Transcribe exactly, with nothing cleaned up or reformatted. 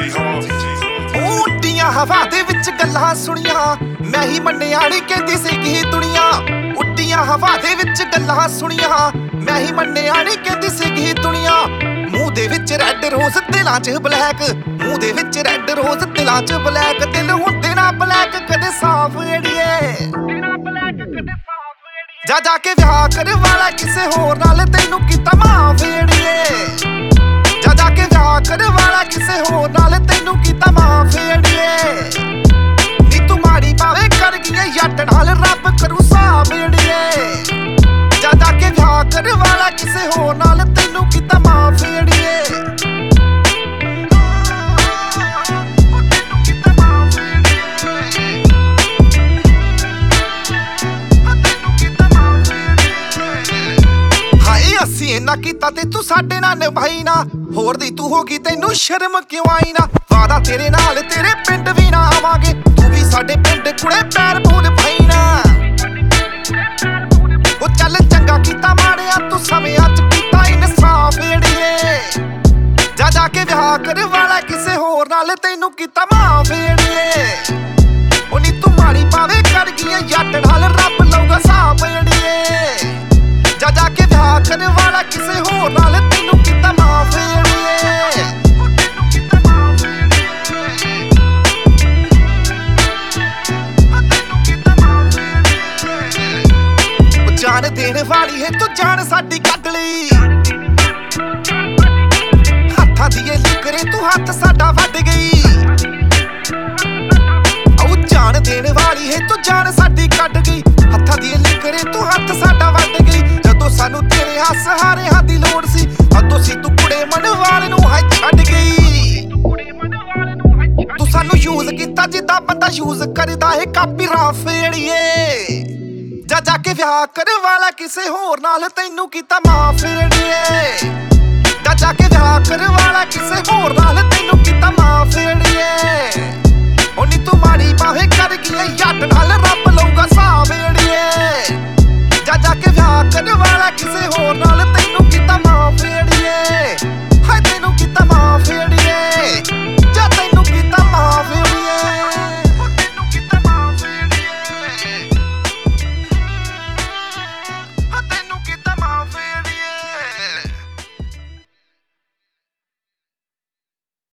ਉੱਡੀਆਂ ਹਵਾ ਦੇ ਵਿੱਚ ਗੱਲਾਂ ਸੁਣੀਆਂ, ਮੈਂ ਹੀ ਮੰਨਿਆ ਨੀ ਕਹਿੰਦੀ ਸੀਗੀ ਦੁਨੀਆ। ਉੱਡੀਆਂ ਹਵਾ ਦੇ ਵਿੱਚ ਗੱਲਾਂ ਸੁਣੀਆਂ, ਮੈਂ ਹੀ ਮੰਨਿਆ ਨੀ ਕਹਿੰਦੀ ਸੀਗੀ ਦੁਨੀਆ। ਮੂੰਹ ਦੇ ਵਿੱਚ ਰੈੱਡ ਰੋਜ਼ ਦਿਲਾਂ 'ਚ ਬਲੈਕ, ਮੂੰਹ ਦੇ ਵਿੱਚ ਰੈੱਡ ਰੋਜ਼ ਦਿਲਾਂ 'ਚ ਬਲੈਕ। ਦਿਲ ਹੁੰਦੇ ਨਾ ਬਲੈਕ ਕਦੇ ਸਾਫ਼ ਏੜੀਏ, ਜਾ ਜਾ ਕੇ ਵਿਆਹ ਕਰਵਾਲਾ ਕਿਸੇ ਹੋਰ ਨਾਲ, ਤੈਨੂੰ ਕੀਤਾ ਮਾਫ਼ ਏੜੀਏ। ਜਾ ਜਾ ਕੇ ਵਿਆਹ ਕਰਵਾਲਾ ਕਿਸੇ ਹੋਰ ਨਾਲ, ਤੈਨੂੰ ਕੀਤਾ ਮਾਫ਼ ਏੜੀਏ। ਨੀ ਤੂੰ ਮਾੜੀ ਭਾਵੇਂ ਕਰ ਗਈ ਜੱਟ ਨਾਲ, ਰੱਬ ਕਰੂ ਹਿਸਾਬ ਏੜੀਏ। ਜਾ ਜਾ ਕੇ ਵਿਆਹ ਕਰਵਾਲਾ ਕਿਸੇ ਹੋਰ ਨਾਲ, ਤੈਨੂੰ ਕੀਤਾ ਮਾਫ਼ ਏੜੀਏ। ਅਸੀਂ ਇੰਨਾ ਕੀਤਾ ਤੇ ਤੂੰ ਸਾਡੇ ਨਾਲ ਨਿਭਾਈ ਨਾ, ਹੋਰ ਦੀ ਤੂੰ ਹੋ ਗਈ ਤੈਨੂੰ ਸ਼ਰਮ ਕਿਉਂ ਆਈ ਨਾ। ਵਾਦਾ ਤੇਰੇ ਨਾਲ ਤੇਰੇ ਪਿੰਡ ਵੀ ਨਾ ਆਵਾਂਗੇ, ਤੂੰ ਵੀ ਸਾਡੇ ਪਿੰਡ ਕੁੜੇ ਪੈਰ ਪੂਲ ਪਾਈ ਨਾ। ਉਹ ਚੱਲ ਚੰਗਾ ਕੀਤਾ ਮਾੜਿਆ ਤੂੰ ਸਮਿਆਂ 'ਚ ਕੀਤਾ ਇਨਸਾਫ ਏੜੀਏ। ਜਾ ਜਾ ਕੇ ਵਿਆਹ ਕਰਵਾਲਾ ਕਿਸੇ ਹੋਰ ਨਾਲ, ਤੈਨੂੰ ਕੀਤਾ ਮਾਫ਼ ਏੜੀਏ। ਉਹ ਨੀ ਤੂੰ ਮਾੜੀ ਭਾਵੇਂ ਕਰ ਗਈ ਜੱਟ ਨਾਲ, ਰੱਬ ਲਊਗਾ ਹਿਸਾਬ ਏੜੀਏ। ਜਾ ਜਾ ਕੇ ਵਿਆਹ ਕਰਵਾਲਾ ਕਿਸੇ ਹੋਰ ਨਾਲ, ਤੈਨੂੰ ਕੀਤਾ ਮਾਫ਼ ਏੜੀਏ। ਉਹ ਜਾਨ ਦੇਣ ਵਾਲੀ ਹੈ ਤੂੰ ਜਾਨ ਸਾਡੀ ਕੱਢ ਲਈ, ਹੱਥਾਂ ਦੀ ਇਹ ਲਿਕਰੇ ਤੂੰ ਹੱਥ ਸਾਡਾ ਵੱਢ ਗਈ। ਉਹ ਜਾਨ ਦੇਣ ਵਾਲੀ ਹੈ ਤੂੰ ਜਾਨ ਸਾਡੀ ਕੱਢ ਗਈ, ਹੱਥਾਂ ਦੀ ਇਹ ਲਿਕਰੇ ਤੂੰ ਹੱਥ ਸਾਡਾ ਵੱਢ ਗਈ। ਸਾਨੂੰ ਤੇਰੇ ਸਹਾਰਿਆਂ ਦੀ ਲੋੜ ਸੀ, ਅਦੋਂ ਸੀ ਤੂੰ ਕੁੜੇ ਮਨਵਾਲ ਨੂੰ ਹੈ ਛੱਡ ਗਈ। ਤੂੰ ਸਾਨੂੰ ਯੂਜ਼ ਕੀਤਾ ਜਿੱਦਾਂ ਬੰਦਾ ਯੂਜ਼ ਕਰਦਾ ਹੈ ਕਾਪੀ ਰਾਫ ਏੜੀਏ। ਜਾ ਜਾ ਕੇ ਵਿਆਹ ਕਰਵਾਲਾ ਕਿਸੇ ਹੋਰ ਨਾਲ, ਤੈਨੂੰ ਕੀਤਾ ਮਾਫ਼ ਏੜੀਏ। ਜਾ ਜਾ ਕੇ ਵਿਆਹ ਕਰਵਾਲਾ ਕਿਸੇ ਹੋਰ ਨਾਲ, ਤੈਨੂੰ ਕੀਤਾ ਮਾਫ਼ ਏੜੀਏ। ਉਹ ਨੀ ਤੂੰ ਮਾੜੀ ਭਾਵੇਂ ਕਰ ਗਈ ਜੱਟ ਨਾਲ, ਰੱਬ ਲਊਗਾ ਹਿਸਾਬ ਏੜੀਏ। ਜਾ ਜਾ ਕੇ ਵਿਆਹ ਕਰਵਾਲਾ ਕਿਸੇ ਹੋਰ ਨਾਲ।